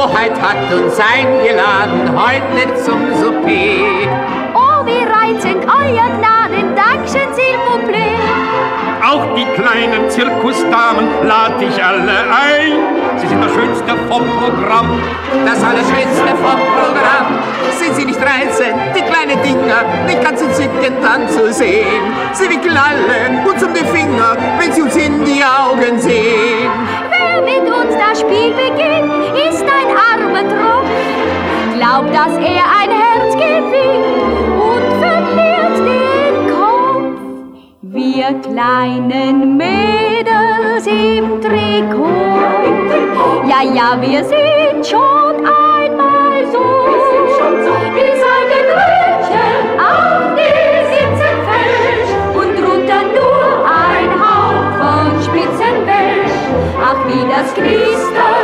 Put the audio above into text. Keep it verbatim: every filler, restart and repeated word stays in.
Hoheit hat uns eingeladen, heute zum Souper. Oh, wie reizend, euer Gnaden, Dankeschön, s'il vous plaît. Auch die kleinen Zirkusdamen lad ich alle ein. Sie sind das Schönste vom Programm. Das Allerschönste vom Programm. Sind sie nicht reizend, die kleinen Dinger, nicht ganz entzückend anzusehen. Sie wickeln alle uns um die Finger, wenn sie uns in die Augen sehen. Wer mit uns das Spiel beginnt, ist ein armer Tropf. Glaubt, dass er ein Herz gewinnt und verliert den Kopf. Wir kleinen Mädels im Trikot, ja, ja, wir sind schon einmal so. Wir seien Rötchen auf die Sitze fälsch und drunter nur ein Hauch von Spitzenwäsch. Ach, wie das Christus